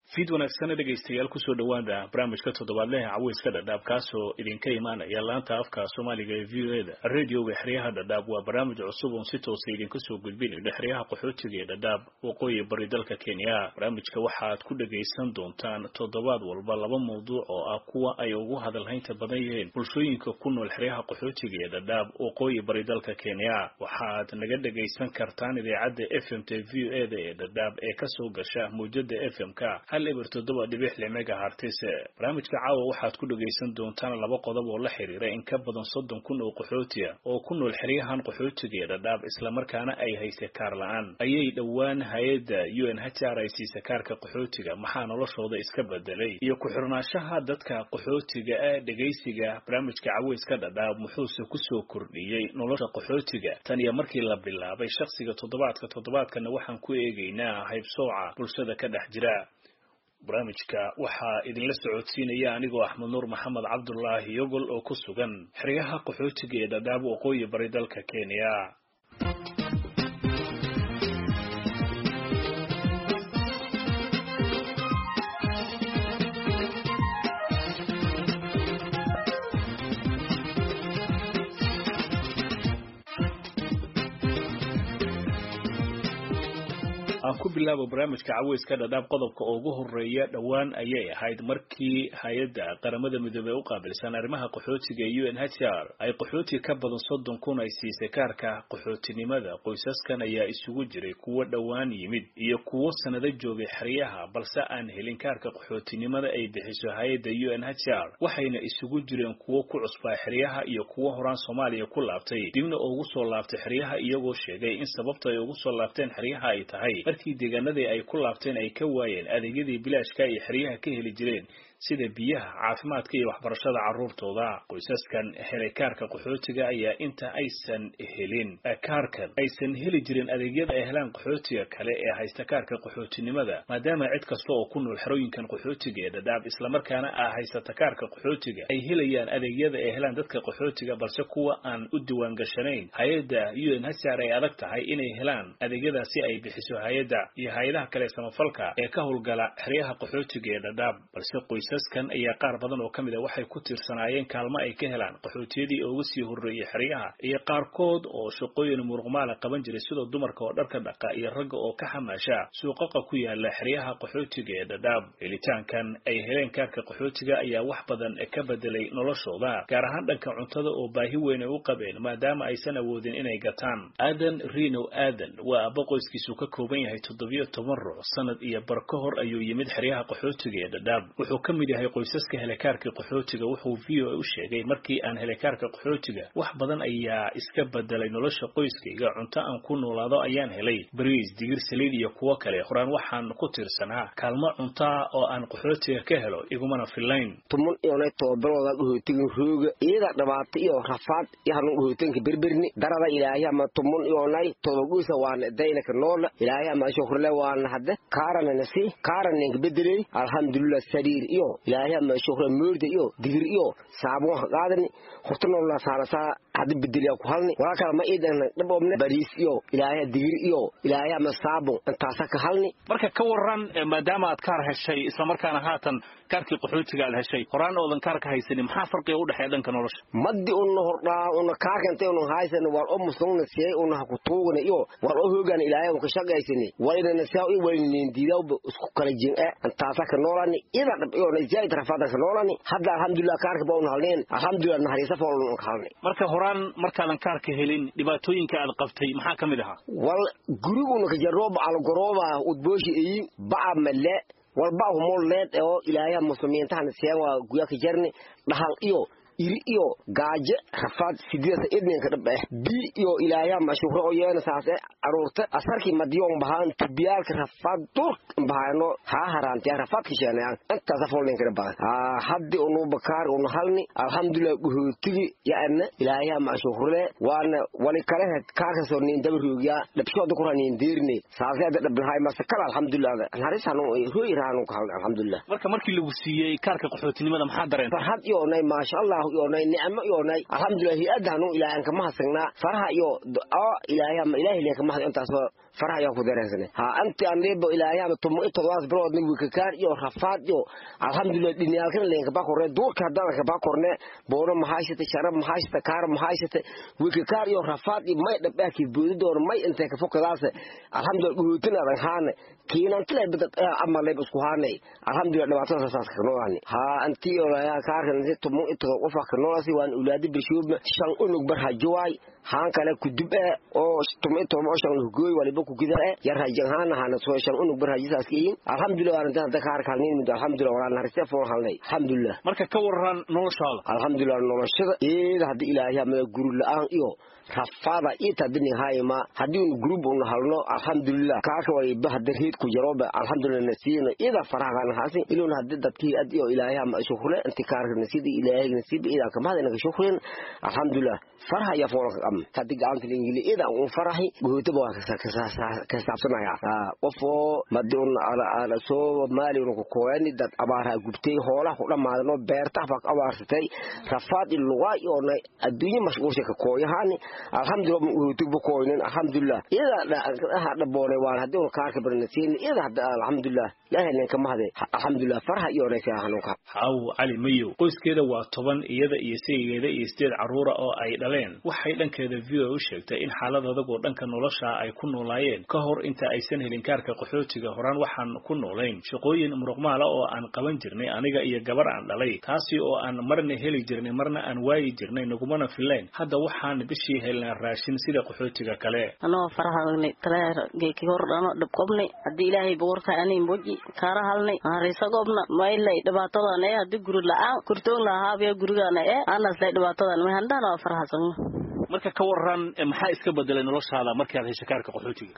fiid wanaagsan dhegeystayaal ku soo dhawaada barnaamijka toddobaadlaha caweyska dhadhaab kaasoo idinka imaanaya laanta afka Soomaaliga ee VOA-da radio-ga xiriyaha dhadhaab waa barnaamij cusub oo si toos ah idinka soo gudbinayo xiriyaha qaxootiga ee dhadhaab waqooyi bari dalka Kenya. barnaamijka waxaad ku dhageysan doontaan toddobaad walba laba mowduuc oo ah kuwa ay ugu hadalhaynta badan yihiin bulshooyinka ku nool xiriyaha qaxootiga ee dhadhaab waqooyi bari dalka Kenya. waxaad naga dhageysan kartaan idaacadda FM-ta VOA-da ee dhadhaab ee ka soo gasha muujada FM-ka megahertz. barnaamijka caawa waxaad ku dhageysan doontaan laba qodob oo la xiriira in ka badan 30 kun oo qaxooti ah oo ku nool xiriyahan qaxootiga ee dhadhaab isla markaana ay hayse kaar la'aan ayay dhawaan hay'adda UNHCR ay siisay kaarka qaxootiga maxaa noloshooda iska bedelay iyo ku xirnaanshaha dadka qaxootiga ee dhageysiga barnaamijka caweyska dhadhaab muxuu ku soo kordhiyay nolosha qaxootiga tan iyo markii la bilaabay shakhsiga toddobaadkana waxaan ku eegaynaa haybsooca bulshada ka dhex jira. barnaamijka waxaa idinla socodsiinaya anigoo Axmed Nuur Maxamed Cabdullaahi Yogol oo ku sugan xiriyaha qaxootiga ee dhadhaab waqooyi bari dalka Kenya. ku bilaabo barnaamijka caweyska dhadhaab qodobka ugu horeeya dhawaan ayay ahayd markii hay'adda qaramada midoobay u qaabilsan arrimaha qaxootiga UNHCR ay qaxooti ka badan 30 kun ay siisay kaarka qaxootinimada. qoysaskan ayaa isugu jiray kuwa dhawaan yimid iyo kuwa sanado joogay xiriyaha balse aan helin kaarka qaxootinimada ay bixiso hay'adda UNHCR waxayna isugu jireen kuwa ku cusbaa xiriyaha iyo kuwa horaan Soomaaliya ku laabtay dibna ugu soo laabtay xiriyaha iyagoo sheegay in sababta ay ugu soo laabteen xiriyaha ay tahay deegaanadii ay ku laabteen ay ka waayeen adeegyadii bilaashka iyo xiriyaha ka heli jireen sida biyaha, caafimaadka iyo waxbarashada carruurtooda. qoysaskan helay kaarka qaxootiga ayaa inta aysan helin kaarkan aysan heli jirin adeegyada ay helaan qaxootiga kale ee haysta kaarka qaxootinimada maadaama cid kasta oo ku nool xerooyinkan qaxootiga ee dhadhaab isla markaana haysta kaarka qaxootiga ay helayaan adeegyada ay helaan dadka qaxootiga balse kuwa aan u diiwaan gashanayn hay'adda UNHCR ay adag tahay inay helaan adeegyadaasi ay bixiso hay'adda iyo hay'adaha kale samafalka ee ka howlgala xiriyaha qaxootiga ee dhadhaab balse qoysaskan ayaa qaar badan oo kamid ah waxay ku tiirsanaayeen kaalmo ay ka helaan qaxootiyadii ugu sii horeeyay xiriyaha iyo qaarkood oo shaqooyin muruqmaal qaban jiray sida dumarka oo dharka dhaqa iyo ragga oo ka xamaasha suuqaqa ku yaala xiriyaha qaxootiga ee dhadhaab. helitaankan ay heleen kaarka qaxootiga ayaa wax badan ka bedelay noloshooda gaar ahaan dhanka cuntada oo baahi weyn ay u qabeen maadaama aysan awoodin inay gataan. aadan Rino aadan waa aba qoyskiisu ka kooban yahay 17 ruux sanad iyo bar ka hor ayuu yimid xiriyaha qaxootiga ee dhadhaab. wuxuu ka mid yahay qoysaska helay kaarka qaxootiga. wuxuu VOA u sheegay markii aan helay kaarka qaxootiga wax badan ayaa iska bedelay nolosha qoyskayga. cunto aan ku noolaado ayaan helay bariis, digir, saliid iyo kuwa kale. horaan waxaan ku tiirsanaa kaalmo cunto oo aan qaxootiga ka helo igumana filayn. tumun iyo toobadooda qaxootiga rooga iyada dhibaato iyo rafaad yahan qaxootiga berberni darada ilaahay ama tumun iyo toobadooda waan daynaka nool ilaahay ama shukrle waan hadda kaarana bedelay alxamdulillah sariir iyo ilaahay ama shukra moorda iyo digir iyo saabo qaadani hortano la saarasa hada bedeliya ku halni wala kala ma iidan dhaboobna bariis iyo ilaahay digir iyo ilaahay ama saabo intaas ka halni. marka ka waran maadaama aad kaar heshay isla markaana haatan kaarkii qaxootiga aad heshay horaan oodan kaarka haysanin maxaa farqiga u dhaxeeya dhanka nolosha? maddi uu hordaa uu kaarka intee uu haysan war oo muslimna siiyay uu ku tuugna iyo war oo hoogan ilaahay uu ka shaqaysani wayna saa u waynin diidaw isku kala jin intaas ka noolani ida dhab iyo jaayid rafaada ka noolani hadda alxamdulillah kaarka baa uu halneen alxamdulillah nahariisa foolun ka halnay. marka horaan markaadan kaarka helin dhibaatooyinka aad qabtay maxaa kamid ahaa? wal guriguna ka jaroob al garooba u booshi ee baa male walba humul leed oo ilaahay muslimiinta siiyay waa guya ka jarni dhahal iyo iri iyo gaaje rafaad sideeda idninka dhabe bi iyo ilaahay ma shukro oo yeena saase aroorta asarki madiyoon bahan tibiyalka rafaad dur bahayno ha haraantay rafaad ka sheenayaan inta safoolin kara baa haddi uu bakaar uu halni alxamdulillah guhootigi yaana ilaahay ma shukro waana wali kale kaarka soo nin dabroogiya dhabshooda ku ranin diirni saase dhabahay ma sakal alxamdulillah hariisano hooyiraano ka alxamdulillah. markii lagu siiyay kaarka qaxootinimada maxaa dareen? farxad iyo nay ma sha Allah yoonay nicmo yoonay alxamdulillah hay'adaanu ilaahan kama hasagna faraha iyo ilaahay ama ilaahay leeka ma intaas فرح يا كدرسني ها أنت أنيب إلى أيام تم إتواصل برود نبيكار يو رفات يو الحمد لله الدنيا كنا لينك باكورنا دور كذا لك باكورنا بورم محاشة شرب محاشة كار محاشة ويكار يو رفات ما يدبك يبود دور ما أنت كفوق راسه الحمد لله قلتنا رهان كينا كلا بدت أما لي بسكوهاني الحمد لله ما تصل كنواني ها أنت يا كار كنا تم إتواصل كنواسي وان أولادي بشوف شان أنك برهجواي هان كلا كدبة أو تم إتواصل شان هجوي ولا بكو كذا يرهجان هان هان سوى شان أنك برهجساسين الحمد لله أنت ذكر كلمين من الحمد لله وأنا هرسي فور هالني الحمد لله marka ka waran noloshaada الحمد لله noloshada hadi ilaahay ma guru la'aan iyo rafada ita dini hayma hadii group uu halno alhamdulillah kaaka way bahdareed ku jaroba alhamdulillah nasiina ida farahan haasin ilaa hadii dadkii ad iyo ilaahay ma shukule intikaarka nasiidi ilaahay nasiib ida kama hadana shukrin alhamdulillah farha ya foor am hadii gaanta ingili ida uu farahi go'to baa ka saabsanaya qofo madun ala soo maali uu kooyani dad abaara gubtay hoolaha ku dhamaadno beerta faq abaarsatay rafaad ilaa iyo adduunyo mashquulsha ka kooyahan alhamdulillah uu tugbo kooynin alhamdulillah ida hada boone waan hadii uu kaarka barnasiin ida alhamdulillah ilaahay kama hade alhamdulillah farha iyo reesaa hanuka haw ali mayo qoyskeeda waa 10 iyada iyo saygeeda iyo 8 caruur oo ay dhaleen waxay dhankeeda video u sheegtay in xaaladooda oo dhanka nolosha ay ku noolaayeen ka hor inta aysan helin kaarka qaxootiga horaan waxaan ku noolayn shaqooyin muruqmaal oo aan qaban jirnay aniga iyo gabar aan dhalay taasi oo aan marna heli jirnay marna aan waayi jirnay nagumana filayn hadda waxaan bishii helnaa raashin sida qaxootiga kale anoo farahagnay taleer geeki hordano dhabqobnay hadii ilaahay boorta aanay moji kaara halnay arisagobna maylay dhibaatadan ee hadii guri la'aan kurtoon lahaabaya gurigaana ee aanasay dhibaatadan ma handana farahasan marka ka waran maxaa iska bedelay noloshaada markii aad heshay kaarka qaxootiga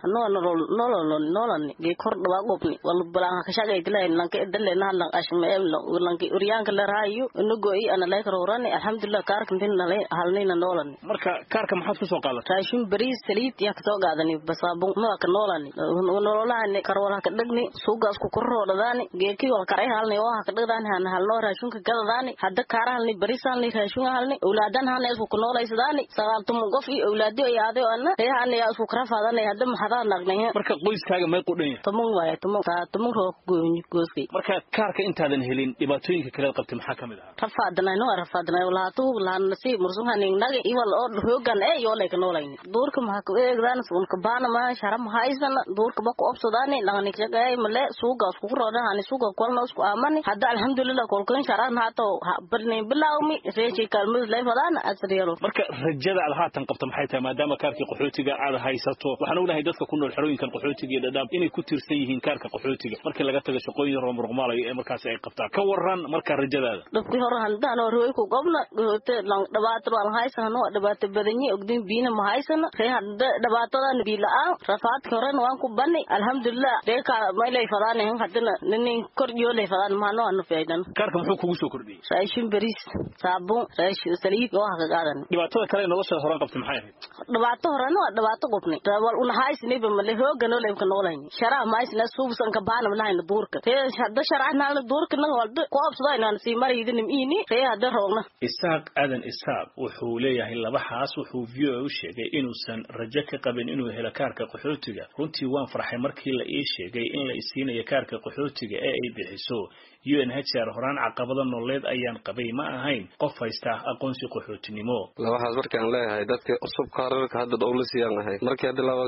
nolol geek hor dhawaa qobni wal balaan ka shaqeeyay lanka dalena halan ashmeem lanka uryaanka la raayo inagoo ana la karoorani alhamdulillah kaarka inta halnayna nolol marka kaarka maxaad ku soo qaadatay raashin bariis saliid yaa ka soo qaadani basaabun ma ka nolol nololaan karwala ka dhagni suugaas ku korroodadaani geeki wal karay halnay oo ka dhagdaan han halno raashinka gadadaani hadda kaaraalni bariisaan li raashin halni awlaadan han isku ku noolaysadani tumu qof iyo awlaado ay aado ana reehan ay isku karafaadanay hadda maxaa nagnay marka qoyskaaga may qudhan yahay tumu roog gooski marka kaarka intaadan helin dhibaatooyinka kale qabtay maxaa kamid ah rafaadana walaatu laan nasiib mursuhan inaga iwal oo hoogan ee yoo leek noolayn duurka maxaa ku eegdaan suunka baana ma sharam haysan duurka ba ku obsadaan lagani jagay male suuga isku roodaan ani suuga kulna isku aamani hadda alhamdulillah kolkan sharan haato barnay bilaawmi reechi kalmud leefadaan asriyo marka rajada haatan qabta maxay tahay maadaama kaarkii qaxootiga aad haysato waxaan ognahay dadka ku nool xerooyinkan qaxootiga ee dhadhaab inay ku tirsan yihiin kaarka qaxootiga markii laga tago shaqooyin muruqmaalayo ee markaas ay qabtaan ka waran marka rajadaada dadkii hore handaan oo rooy ku gobna goote lang dhibaato aan haysan oo dhibaato badanyi ogdin biina ma haysan hadda dhibaatadan biilaa rafaad koran waan ku bani alhamdulillah deeka maylay fadaan hadana nin kordiyo lay fadaan ma noo anu faydan kaarka muxuu kugu soo kordhiyay raashin bariis saabun raashin saliid oo ka qaadan dhibaatada kale nolosha horan qabtay maxay ahayd dhibaato horan waa dhibaato qofni wal una haysnay bamale hoogan oo leebka noolayn sharaa maysna suubsan ka baan malayn duurka hadda sharaana duurka nan walba ku absadayna si mariidin iini hadda roogna isaaq adan isaaq wuxuu leeyahay laba xaas wuxuu video u sheegay inuusan rajo ka qabin inuu helo kaarka qaxootiga runtii waan farxay markii la ii sheegay in la isiinayo kaarka qaxootiga ee ay bixiso UNHCR horaan caqabado nololeed ayaan qabay ma ahayn qof haysta aqoonsi qaxootinimo labahaas markaan leeyahay dadka cusub kaararka hadda dowlasiyan ahay markii hadda laba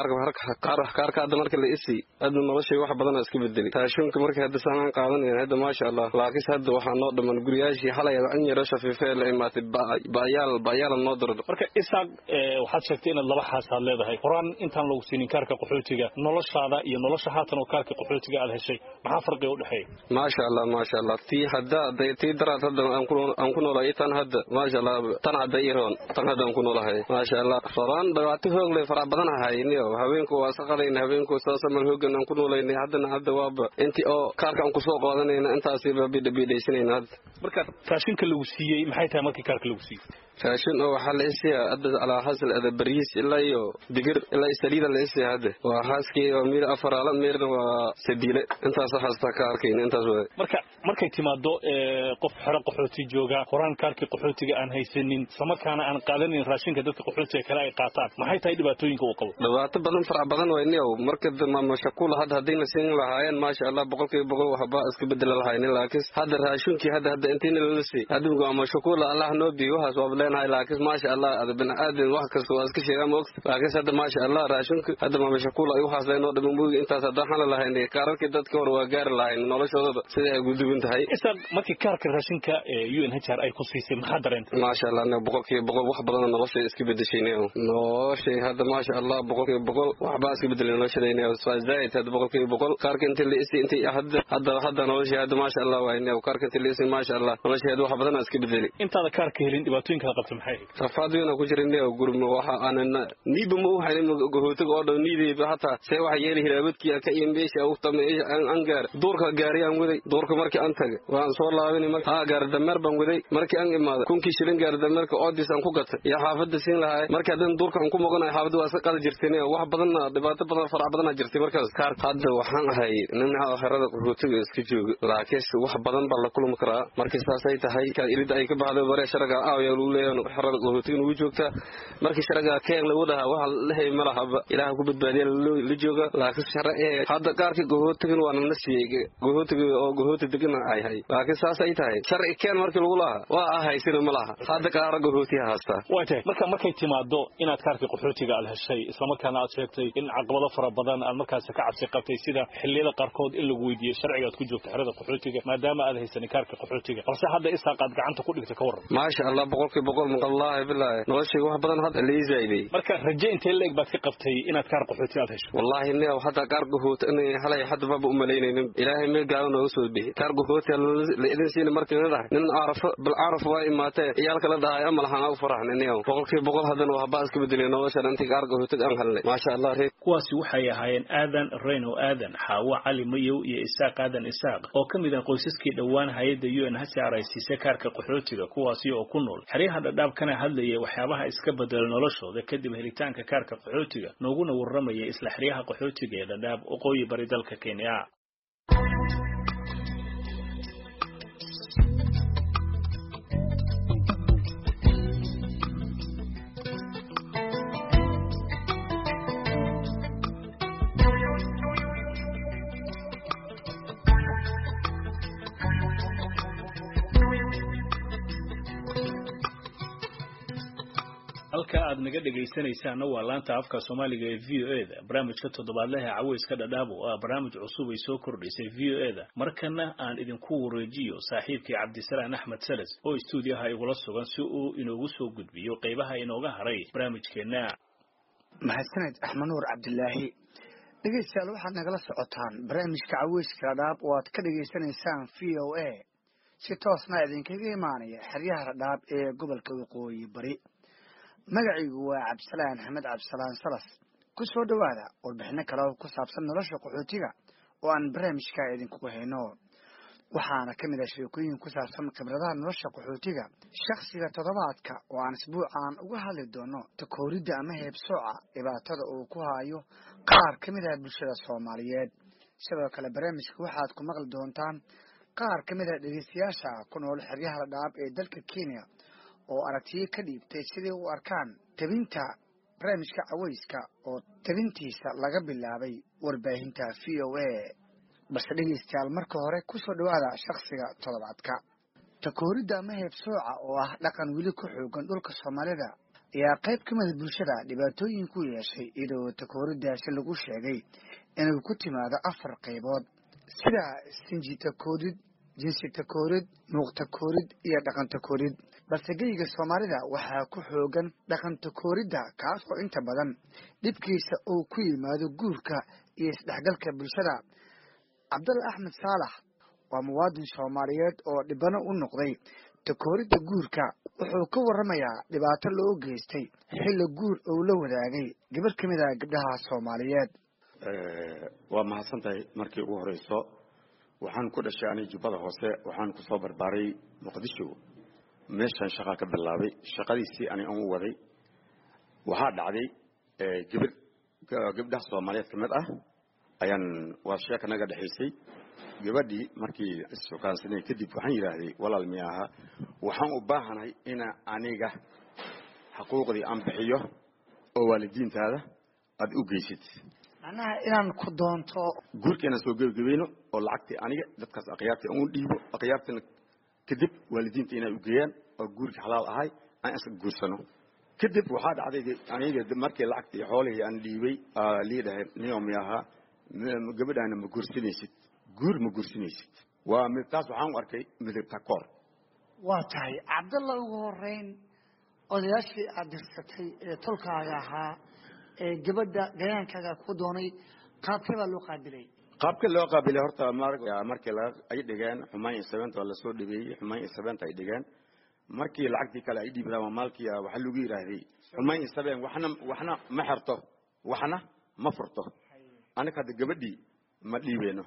kaarka hadda markii la isi hadda noloshay wax badan iska bedeli taashunka markii hadda samaan qaadanayeen hadda maasha Allah laakiin hadda waxaa noo dhaman guriyaashii xalay an yara shafiifay la imaatay bayaal noo dardo marka isaaq waxaad sheegtay inaad laba xaas aad leedahay horaan intaan lagu siinin kaarka qaxootiga noloshaada iyo nolosha haatan oo kaarka qaxootiga aad heshay maxaa farqi u dhaxeeya ما شاء الله تي هدا تي درات هدا أنكون ولا يتن هدا ما شاء الله تنعد يرون تنعد أنكون ولا هاي ما شاء الله فران دعاته هون لفرع بدنا هاي نيو هبينكو واسقلين هبينكو ساس ملهوجن أنكون ولا إني هدا واب أنت أو كارك أنكو سوق هذا أنت أصيب بيديشين هذا مركز فاشين كلوسية محيطها مركز كارك لوسية raashin oo waxa la isiyaa hadda ala hasal ada bariis ilaa iyo digir ilaa saliida la isiyaa hadda waa haaskii oo meel afaraala meerna waa sadiile intaas haasta ka arkeen intaas way markay timaado qof xero qaxooti jooga qoraan kaarkii qaxootiga aan haysanin samarkaana aan qaadanin raashinka dadka qaxootiga kale ay qaataan maxay tahay dhibaatooyinka uu qabo dhibaato badan farac badan way niyow marka ma mashquul hadda siin lahaayeen maasha Allah boqolkiiba waxba iska bedel lahaayeen laakiin hadda raashinkii hadda intii la sii hadda waa mashquul Allah noo biyo waxaas waa leenahay laakiin maasha Allah ada bin aadan wax kasta waa iska sheegaa moog laakiin hadda maasha Allah raashinka hadda ma mashquul ay waxaas leeno dhamaan mooy intaas hadda xal lahayn kaararkii dadka hor waa gaar lahayn noloshooda sida ay gudubin tahay isa markii kaarka raashinka UNHCR ay ku siisay maxaa dareentay maasha Allah boqolkiiba wax badan nolosha iska bedeshay nolosha hadda maasha Allah boqolkiiba waxba iska bedelay noloshayna zaid hadda boqolkiiba kaarka inta la isii inta hadda nolosha hadda maasha Allah waa inay kaarka inta la isii maasha Allah nolosha wax badan iska bedelay inta kaarka helin dhibaatooyinka qabtay maxay rafaadina ku jirnay oo gurmo waxa aan niiba ma waxay gohootiga oo dhow niideeba hata say wax yeeli hiraabadkii ka imbeesha oo tamay aan gaar doorka gaariyaan waday doorka markii aan tagay waan soo laabanay markii gaar dameer baan waday markii aan imaado kunkii shilin gaar dameerka oodis aan ku gatay ya xaafada siin lahaay markii adan doorka aan ku moqonay xaafada waa iska qada jirtay wax badan dhibaato badan farac badan jirtay markaas kaar hadda waxaan ahay nin aakhirada qaxootiga iska jooga laakiin wax badan baa la kulmi karaa markii saasay tahay ka ilida ay ka baxdo bare sharaga aayo uu leeyahay xarada qaxootiga uu joogta markii sharaga keen la wadaha waxa la hay malahaba ilaaha ku badbaadiya la jooga laakiin sharci hadda kaarka qaxootiga waa na siiyay qaxootiga oo qaxooti degan ay hay laakiin saasay tahay sharci keen markii lagu lahaa waa haysan malaha hadda kaarka qaxootiga haasta waa tahay markay timaado inaad kaarka qaxootiga aad heshay isla markaana aad sheegtay in caqabado fara badan aad markaas ka cabsi qabtay sida xilliyada qaarkood in lagu weydiiyo sharciga aad ku joogto xerada qaxootiga maadaama aad haysan kaarka qaxootiga balse hadda isaaqaad gacanta ku dhigtay ka waran maasha Allah boqolkiiba wallahi billahi noloshay wax badan hadda leeyahay marka raje intee leeg baad ka qabtay inaad kaar qaxooti aad hesho wallahi neew hadda kaar qaxooti inay halay hadda baba u maleynaynin ilaahay meel gaalo noo soo bixi kaar qaxooti la idin siin markii la dhahay nin araf waa imaatay iyalka la dhahay ama lahaan u faraxnay neew boqolkiiba hadana waxba iska bedelay nolosha intii kaar qaxooti aan halnay maasha Allah kuwaasi waxay ahaayeen aadan Reyno aadan Xaawo Cali Mayow iyo Isaaq aadan Isaaq oo kamid ah qoysaskii dhawaan hay'adda UNHCR ay siisay kaarka qaxootiga kuwaasi oo ku nool xariixa dhadhaab kana hadlayay waxyaabaha iska bedel noloshooda kadib helitaanka kaarka qaxootiga nooguna warramaya isla xariixa qaxootiga ee dhadhaab oo qoyi bari dalka Kenya halka aad naga dhageysanaysaana waa laanta afka Soomaaliga ee VOA-da barnaamijka toddobaadlaha caweyska dhadhaab oo barnaamij cusub ay soo kordhisay VOA-da markana aan idinku wareejiyo saaxiibkii Cabdisalaan Axmed Salas oo stuudiyaha igula sugan si uu inoogu soo gudbiyo qaybaha inooga haray barnaamijkeena mahadsanid Axmed Nuur Cabdilaahi dhageystayaal waxaad nagala socotaan barnaamijka caweyska dhadhaab oo aad ka dhageysanaysaan VOA si toosna idinkaga imaanaya xeryaha dhadhaab ee gobolka Waqooyi Bari magacaygu waa Cabdisalaan Axmed Cabdisalaan Salas ku soo dhawaada warbixino kale oo ku saabsan nolosha qaxootiga oo aan barnaamijka idinku hayno waxaana kamid ah sheekooyin ku saabsan khibradaha nolosha qaxootiga shakhsiga toddobaadka oo aan isbuucan uga hadli doono takooridda ama heebsooca dhibaatada uu ku hayo qaar kamid ah bulshada Soomaaliyeed sidoo kale barnaamijka waxaad ku maqli doontaan qaar kamid ah dhageystayaasha ku nool xeryaha dhadhaab ee dalka Kenya oo aragtiyo ka dhiibtay sidii u arkaan tabinta barnaamijka caweyska oo tabintiisa laga bilaabay warbaahinta VOA balse dhegeystayaal marka hore ku soo dhawaada shakhsiga toddobaadka takooridda ama heebsooca oo ah dhaqan weli ku xoogan dhulka Soomaalida ayaa qayb ka mid bulshada dhibaatooyin ku yeeshay iyadoo takooriddaasi lagu sheegay inuu ku timaado 4 qaybood sida sinji takoorid jinsi takoorid nuuq takoorid iyo dhaqan takoorid balse geyga Soomaalida waxaa ku xoogan dhaqan takooridda kaas oo inta badan dhibkiisa uu ku yimaado guurka iyo isdhexgalka bulshada Cabdalla Axmed Saalax waa muwaadin Soomaaliyeed oo dhibano u noqday takooridda guurka wuxuu ka warramayaa dhibaato loo geystay xilli guur uu la wadaagay gabar ka mid ah gabdhaha Soomaaliyeed waa mahadsantahay markii ugu horeyso waxaan ku dhashay aniga Jubbada Hoose waxaan ku soo barbaaray Muqdisho meeshan shaqa ka bilaabay shaqadiisii ani aan u waday waxaa dhacday gabdhaha Soomaaliyeed kamid ah ayaan waa sheeka naga dhaxaysay gabadhii markii isfahansanay kadib waxaan yiraahday walaal miyaha waxaan u baahanahay in aniga xuquuqdii aan bixiyo oo waalidiintaada aad u geysid macnaha inaan ku doonto guurkeena soo gabagabayno oo lacagtii aniga dadkaas aqyaartii aan u dhiibo aqyaartina kadib waalidiinta inay u geeyaan oo guurka xalaal ahay aan iska guursano kadib waxaa dhacday aniga markii lacagtii xoolihii aan dhiibay liidahay niyomiyaha gabadhaana ma guursanaysid guur ma guursanaysid waa mid taas waxaan u arkay midabta koor waa tahay Cabdalla ugu horeyn odayaashii aad dirsatay ee tolkaaga ahaa ee gabadha gayaankaaga ku doonay qaabkee baa loo qaabilay qaabka loo qaabilay horta markii ay dhigeen xumaan sabanta la soo dhibeeyay xumaan sabanta ay dhigeen markii lacagtii kale ay dhiibaan maalkii waxa lagu yiraahday xumaan sabeen waxna ma xirto waxna ma furto anaka gabadhii ma dhiibeeno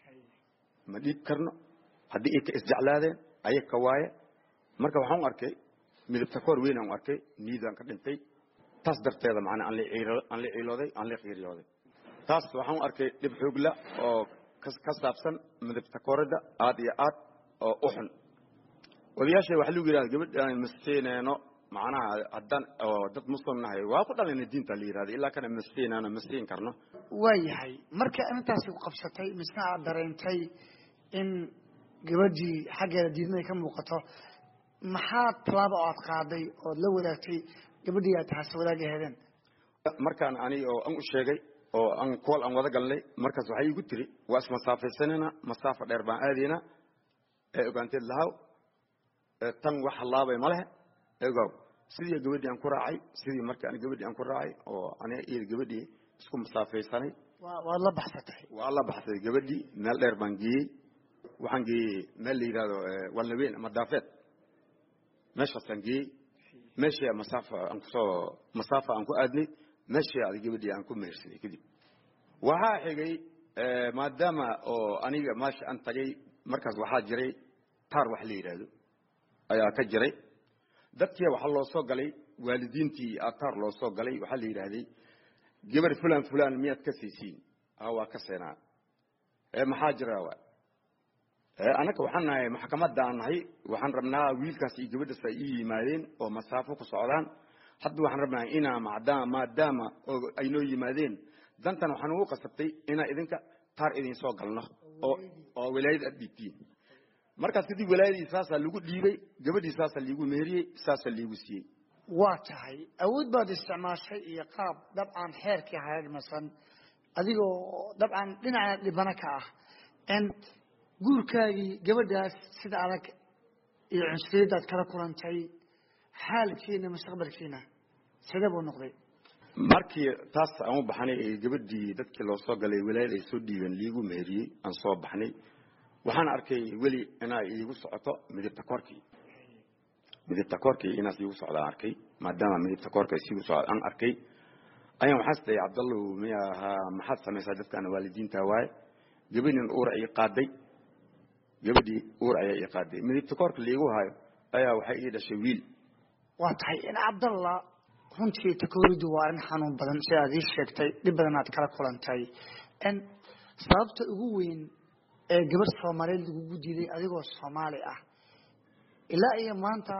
ma dhiib karno hadii ay ka isjeclaadeen ay ka waaye marka waxaan u arkay midabta koor weyn aan u arkay niidaan ka dhintay taas darteeda macna aan la ciilooday aan la qiiriyooday taas waxaan u arkay dib xoog la oo ka saabsan midabta koorada aad iyo aad oo u xun wadiyaashay waxa lagu yiraahdaa gabadhaan masteynayno macnaha hadan oo dad muslim nahay waa ku dhalinay diinta la yiraahdo ilaa kana masteynana masteen karno waayahay marka intaas ku qabsatay misna aad dareentay in gabadhii xaggeeda diidmay ka muuqato maxaa talaabo aad qaaday oo la wadaagtay gabadhii aad taas wadaagaheedeen markaan ani oo aan u sheegay oo aan kool aan wada galnay markaas waxay igu tiri waa isma saafaysanana masaafo dheer baan aadina ee ogaanteed lahaw tan wax laabay ma leh eegow sidii gabadhii aan ku raacay sidii markaan gabadhii aan ku raacay oo ani iyo gabadhii isku masaafaysanay waa la baxsatay waa la baxsatay gabadhii meel dheer baan geeyay waxaan geeyay meel la yiraahdo walnaween ama daafeed meeshaasaan geeyay meeshii masaafa aan ku aadnay meeshii aad gabadhii aan ku mehersaday kadib waxaa xigay maadaama oo aniga maashi aan tagay markaas waxaa jiray taar wax la yiraahdo ayaa ka jiray dadkii waxa loo soo galay waalidiintii taar loo soo galay waxa la yiraahday gabar fulan miyaad ka siisiin waa ka seenaa maxaa jira waa anaka waxaan nahay maxkamadda aan nahay waxaan rabnaa wiilkaas iyo gabadhaas ay yimaadeen oo masaafo ku socdaan hadda waxaan rabnaa inaa maadaama ay noo yimaadeen dantan waxaan ugu qasabtay inaa idinka taar idin soo galno oo wilaayad aad dhigtiin markaas kadib wilaayadii saasaa lagu dhiibay gabadhii saasaa liigu meheriyey saasaa liigu siiyey waa tahay awood baad isticmaashay iyo qaab dabcan xeerkii hareermasan adigoo dabcan dhinaca dhibana ka ah guurkaagii gabadhaas sida adag iyo cunsuriyadaad kala kulantay xaalkiina mustaqbalkiina sidee buu noqday markii taas aan u baxnay gabadhii dadkii loo soo galay wilaayad ay soo dhiibeen liigu meheriyey aan soo baxnay waxaan arkay weli inay iigu socoto midabta koorkii inaas iigu socdaan arkay maadaama midabta koorka iigu socdaan aan arkay ayaan waxaas dhahay Cabdallah miyaha maxaad samaysaa dadkan waalidiinta waaye gabadhin uur ay qaaday gabadhii uur ay qaaday midabta koorka liigu hayo ayaa waxay ii dhashay wiil waa tahay in Cabdallah runtii takooridu waa in xanuun badan sida aad ii sheegtay dib badan aad kala kulantay sababta ugu weyn ee gabar Soomaaliyeed lagu diiday adigoo Soomaali ah ilaa iyo maanta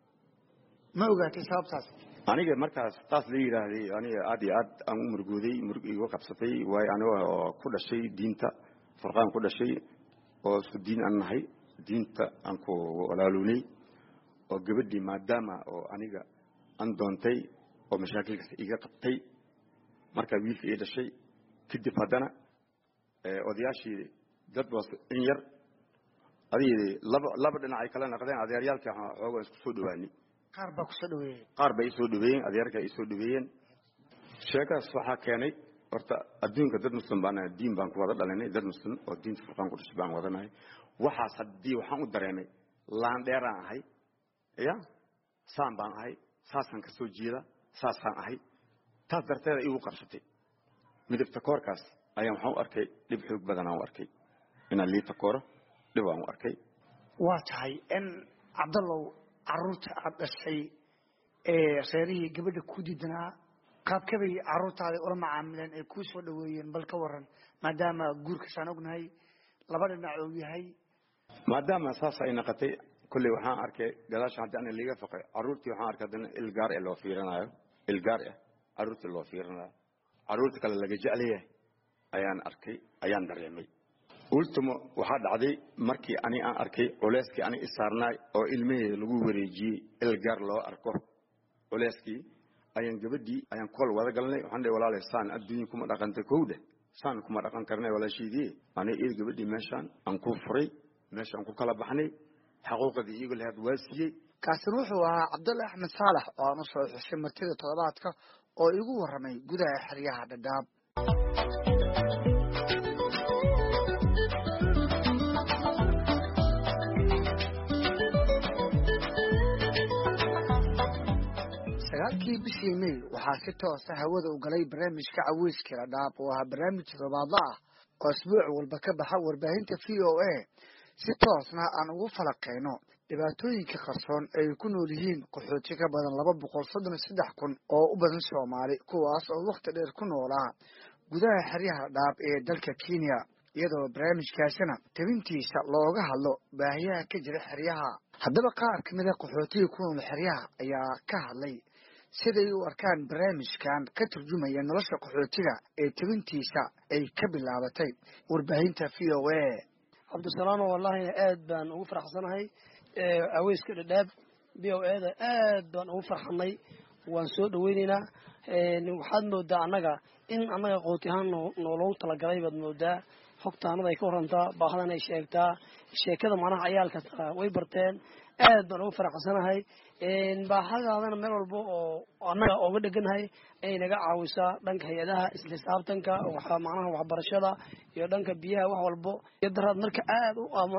ma ogaatay sababtaas aniga markaas taas la yiraahday aniga aad iyo aad aan u murugooday igu qabsatay way aniga oo ku dhashay diinta furqaan ku dhashay oo isku diin aan nahay diinta aan ku walaalunay oo gabadhii maadaama oo aniga aan doontay oo mashaakilkaas iga qabtay marka wiilkii ay dhashay kadib haddana odayaashii dad was in yar adii laba dhinac ay kala naqdeen adeeryaalka xoogaa isku soo dhawaani qaar baa ku soo dhaweeyay qaar bay soo dhaweeyeen adeerka ay soo dhaweeyeen sheekaas waxaa keenay horta adduunka dad muslim baan diin baan ku wada dhalanay dad muslim oo diinta furqaan ku dhashay baan wadanahay waxaas haddii waxaan u dareemay laan dheeraan ahay ya saan baan ahay saasaan ka soo jeeda saasaan ahay taas darteeda igu qabsatay midabta koorkaas ayaan waxaan u arkay dhib xoog badan aan u arkay inaan liita kooro dhib aan u arkay waa tahay in Cabdallah caruurta aad dhashay reerihii gabadha ku diidanaa qaabkabay caruurtaada ula macaamileen ay kuu soo dhaweeyeen bal ka waran maadaama guurkasaan ognahay laba dhinac uu yahay maadaama saas ay noqotay kulli waxaan arkay gadaasha hadda ana liiga faqay caruurtii waxaan arkay hadana ilgaar ee loo fiirinayo ilgaar ah caruurtii loo fiirinayo caruurta kale laga jecel yahay ayaan arkay ayaan dareemay ultimo waxaa dhacday markii ani aan arkay culeyskii ani isaarnaay oo ilmaheeda lagu wareejiyey ilgaar loo arko culeyskii ayaan gabadhii ayaan kol wada galnay waxaan dhahay walaalay saan adduunyo kuma dhaqanta kowda saan kuma dhaqan karnay walaashiidii ani iyo gabadhii meeshaan aan ku furay meeshaan ku kala baxnay xaquuqdii iyagu lahayd waa siiyey kaasina wuxuu ahaa cabdulle axmed saalax oo aan u soo xushay martida toddobaadka oo igu warramay gudaha xeryaha dhadhaab sagaalkii bishii May waxaa si toos ah hawada u galay barnaamijka caweyska dhadhaab oo ah barnaamij toddobaadle ah oo isbuuc walba ka baxa warbaahinta VOA si toosna aan ugu falaqeyno dhibaatooyinka qarsoon ay ku nool yihiin qaxooti ka badan 233,000 oo u badan Soomaali kuwaas oo waqti dheer ku noolaa gudaha xeryaha dhadhaab ee dalka Kenya iyadoo barnaamijkaasina tabintiisa looga hadlo baahiyaha ka jira xeryaha haddaba qaar ka mid ah qaxootiga ku nool xeryaha ayaa ka hadlay siday u arkaan barnaamijkan ka turjumaya nolosha qaxootiga ee tabintiisa ay ka bilaabatay warbaahinta VOA cabdisalaam wallahi aad baan ugu faraxsanahay aweyska dhadhaab VOA-da aad baan ugu farxanay waan soo dhaweynaynaa waxaad moodaa annaga in annaga qooti ahaan nooloogu talagalay baad moodaa xogtaanada ay ka warantaa baahadan ay sheegtaa sheekada macnaha ciyaalka way barteen aad baan ugu faraxsanahay baahadaadana meel walba oo annaga ooga dheganahay ay naga caawisaa dhanka hay-adaha isla xisaabtanka macnaha waxbarashada iyo dhanka biyaha wax walbo iyo daraad marka aad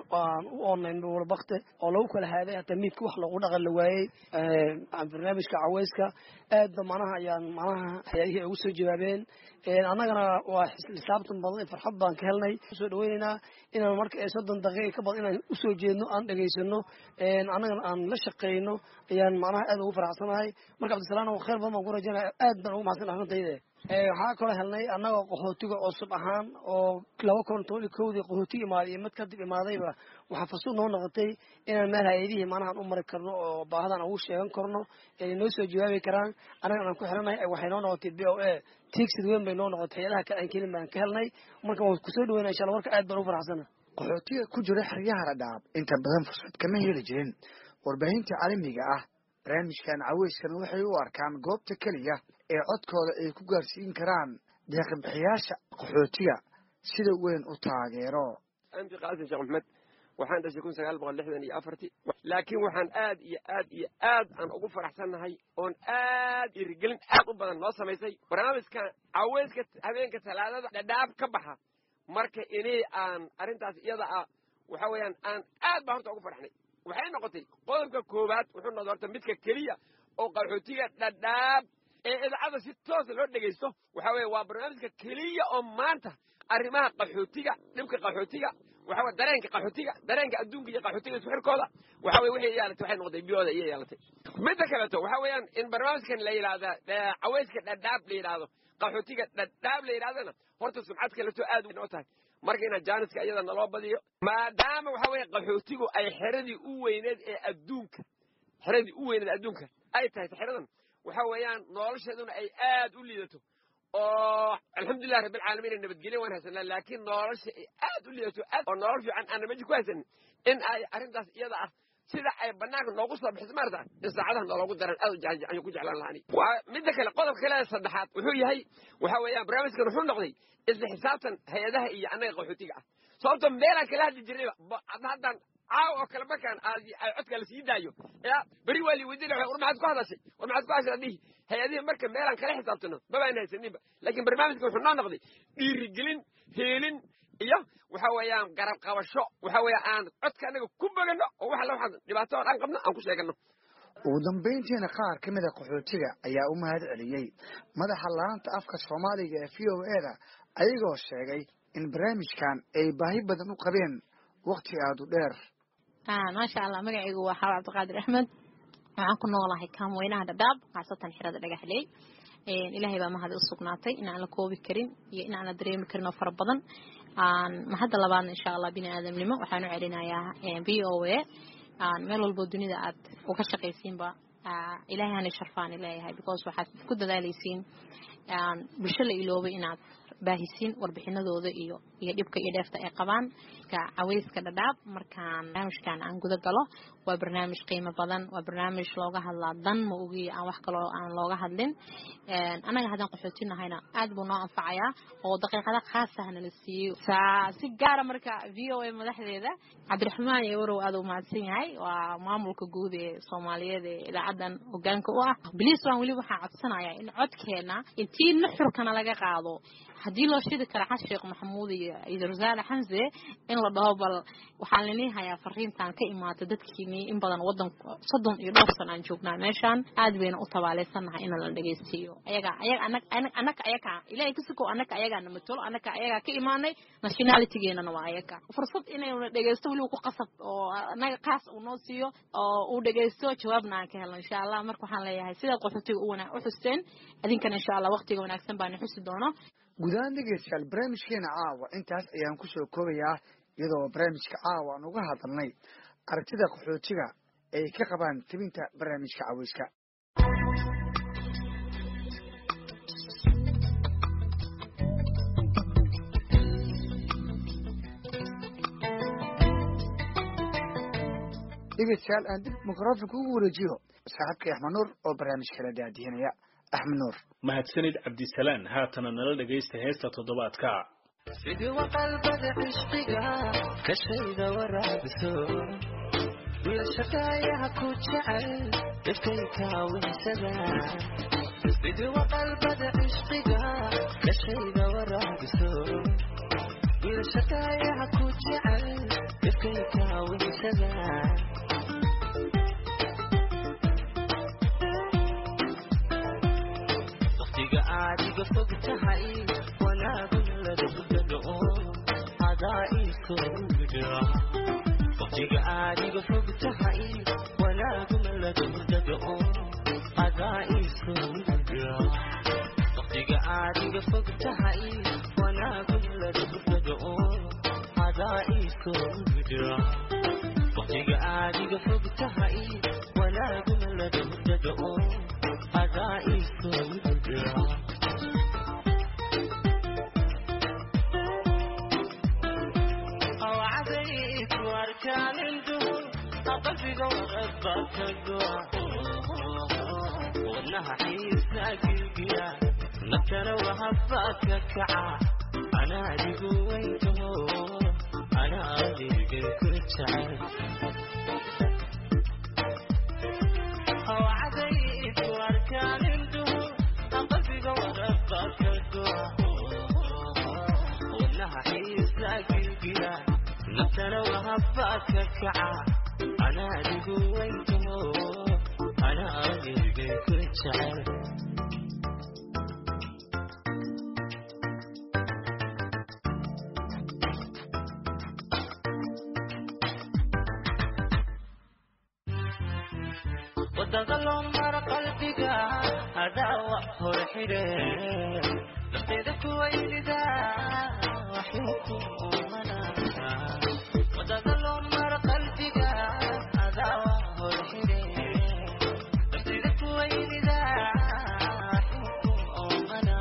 u online walbakte oo lagu kala haaday hataa miidka wax lagu dhaqan la waayey barnaamijka caweyska aad ba macnaha ayaan macnaha hay-adihii ugu soo jawaabeen annagana waa xisaabtan badan farxad baan ka helnay usoo dhaweynaynaa inaan marka 30 daqiiqo ka badan inaan usoo jeedno aan dhegaysano annagana aan la shaqeyno ayaan macnaha aad ugu faraxsanahay marka cabdisalaam oo khayr badan baan ku rajaynaya aad baan ugu mahadsan ahantayde waxaa kaloo helnay annagoo qaxootiga cusub ahaan oo 2011 qaxooti imaaday iyo mid kadib imaadayba waxaa fursad noo noqotay inaan meel hay-adihii macnaha aan u mari karno oo baahadan ugu sheegan karno ay noo soo jawaabi karaan annagana aan ku xiranahay waxay noo noqotay VOA tiigsid weyn bay noo noqotay hay-adaha kale aan kelin baan ka helnay marka waan kusoo dhaweynaa insha Allah marka aad baan ugu faraxsanahay qaxootiga ku jira xeryaha dhadhaab inta badan fursad kama heli jirin warbaahinta caalamiga ah barnaamijkan caweyskana waxay u arkaan goobta keliya ee codkooda ay ku gaarsiin karaan deeq-bixiyaasha qaxootiga sida weyn u taageero anti qaasim sheekh maxmed waxaan dhashay 1964 laakiin waxaan aad iyo aad aan ugu faraxsanahay oon aad irigelin aad u badan noo samaysay barnaamijkan caweyska habeenka talaadada dhadhaab ka baxa marka inay aan arintaas iyada ah waxa weeyaan aan aad baa horta ugu faraxnay waxay noqotay qodobka koobaad wuxuu noqday horta midka keliya oo qaxootiga dhadhaab ee idaacada si toos loo dhageysto waxa weeye waa barnaamijka keliya oo maanta arrimaha qaxootiga dhibka qaxootiga waxa weeye dareenka adduunka iyo qaxootiga isku xirkooda waxa weeye waxay yeelatay waxay noqday biyooda iyo yeelatay midda kale waxa weeyaan in barnaamijkan la yiraahdo caweyska dhadhaab la yiraahdo qaxootiga dhadhaab la yiraahdana horta sumcad kale soo aad u noo tahay marka ina jaaniska iyada naloo badiyo maadaama waxa weeye qaxootigu ay xeradii u weyneed ee adduunka ay tahay xeradan waxa weeyaan nolosheeduna ay aad u liidato oo alxamdulilah rabbil caalamiin nabadgelyo waan haysanaa laakiin nolosha ay aad u liidato oo nolol fiican aan meesha ku haysan in ay arrintaas iyada ah sida ay banaanka noogu soo bixis maarta in saacadaha noogu daran aad ayaan ku jeclaan lahaani waa midda kale qodob kale saddexaad wuxuu yahay waxa weeyaan barnaamijkan wuxuu noqday isla xisaabtan hay-adaha iyo annaga qaxootiga ah sababtoo meelaan kala hadli jirnayba haddaan caaw oo kale markaan ay codka la sii daayo yaa beri waa lii weydiinaya war maxaad ku hadashay adhihi hay-adihii marka meelaan kala xisaabtano mabaan haysaninba laakiin barnaamijka wuxuu noo noqday dhiirigelin heelin iyo waxa weeyaan garab qabasho waxa weeye aan codka annaga ku bogano oo waxa waxaan dhibaato aan qabno aan ku sheegano ugu dambeyntiina qaar ka mid a qaxootiga ayaa u mahad celiyey madaxa laanta afka Soomaaliga ee VOA-da ayagoo sheegay in barnaamijkan ay baahi badan u qabeen waqti aad u dheer ما شاء الله magacaygu waa Xawa Cabdiqaadir Axmed waxaan ku noolahay kaamweynaha Dadaab qaasatan xirada dhagaxley ilaahay baa mahad u sugnaatay in aan la koobi karin iyo in aan la dareemi karin oo fara badan ma hadda labaad insha Allah bini aadamnimo waxaan u celinayaa VOA meel walba dunida aad uga shaqaysiinba ilaahay aan sharfaan ilaahay because waxaad ku dadaalaysiin bulshada iloobay inaad baahisin warbixinadooda iyo dhibka iyo dheefta ay qabaan ka caweyska Dadaab markaan barnaamijkan aan guda galo waa barnaamij qiimo badan waa barnaamij looga hadlaa dan ma ogi aan wax kale aan looga hadlin anaga hadan qaxootinahayna aad buu noo anfacayaa oo daqiiqada khaas ah la siiyo si gaar ah marka VOA madaxdeeda Cabdiraxmaan Yawrow aad u mahadsan yahay waa maamulka guud ee Soomaaliyeed ee ilaacadan hoggaanka u ah biliis waan wali waxa codsanayaa in codkeena intii nuxurkana laga qaado hadii loo shidi kara Sheekh Maxamuud iyo Rasaal Xamse in la dhaho bal waxaan leenahay fariintan ka imaata dadkiini in badan wadan 30 iyo dhowr sano aan joognaa meeshan aad bayna u tabaaleysanahay in la dhageystiyo ayaga ilaahay kusoo ayaga namatolo ayaga ka imaanay nationality-geena waa ayaga fursad inay la dhageysto wali ku qasab oo anaga qaas u noo siiyo oo uu dhageysto jawaabna aan ka helno insha Allah marka waxaan leeyahay sida qaxootiga u xusteen adinkan insha Allah waqtiga wanaagsan baan xusi doono gudahaan dhegeystayaal barnaamijkeena caawa intaas ayaan ku soo koobayaa iyadoo barnaamijka caawa aan uga hadalnay aragtida qaxootiga ay ka qabaan tibinta barnaamijka caweyska dhegeystayaal aan dib mikrofonka ugu wareejiyo saaxiibkay Axmed Nuur oo barnaamijka la daadihinaya أحمد نور mahadsanid Cabdisalaan haatana nala dhageysta heesta toddobaadka sidii qalbada ishqiga ka shayda waraabiso wiilashaqayaha ku jecel dadkayka winsada sidii qalbada ishqiga ka shayda waraabiso wiilashaqayaha ku jecel dadkayka winsada adiga fogtahay wanaagun la dado adaiso gudra waqtiga adiga fogtahay wanaagun la dado adaiso gudra waqtiga adiga fogtahay wanaagun la dado adaiso gudra waqtiga adiga fogtahay wanaagun la dado adaiso gudra قلبي وغبك الدعاء وانها حيساك القيا نكر وهبك كعا انا ادق وينته انا ادق كرتشعر وعديت واركان الدهور قلبي وغبك الدعاء وانها حيساك القيا نكر وهبك كعا أنا أدق وينته أنا أدق كرتشعر ودغل مر قلبك هذا وحو الحرير لقيتك ويلدا وحيكم أمنا ودغل مر قلبك هذا وحو الحرير لقيتك ويلدا وحيكم أمنا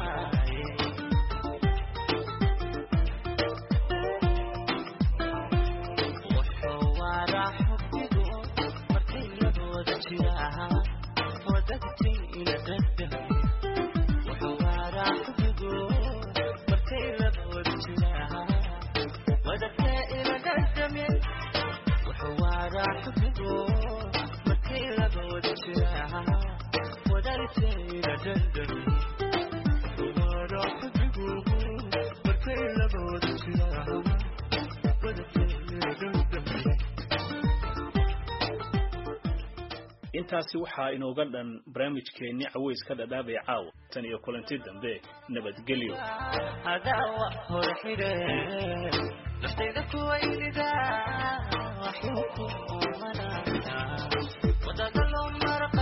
وحوار حبك مرتين ودجراها ودكتي إلى دده وحوار حبك مرتين ودجراها ودكتي إلى دده وحوار حبك مرتين ودجراها ودكتي إلى دده وحوار حبك مرتين ودجراها ودكتي إلى دده intaasi waxa inooga dhan barnaamijkeeni caweyska Dadaab ee caawa tan iyo kulanti dambe nabadgelyo هذا وحو الحرير لفتيدك ويلدا وحيكم أمنا ودغل مر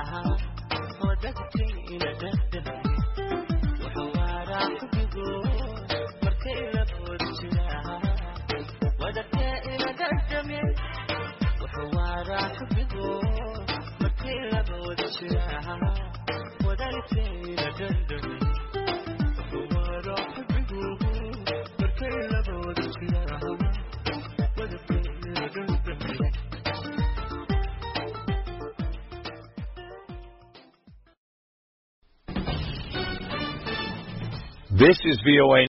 This is VOA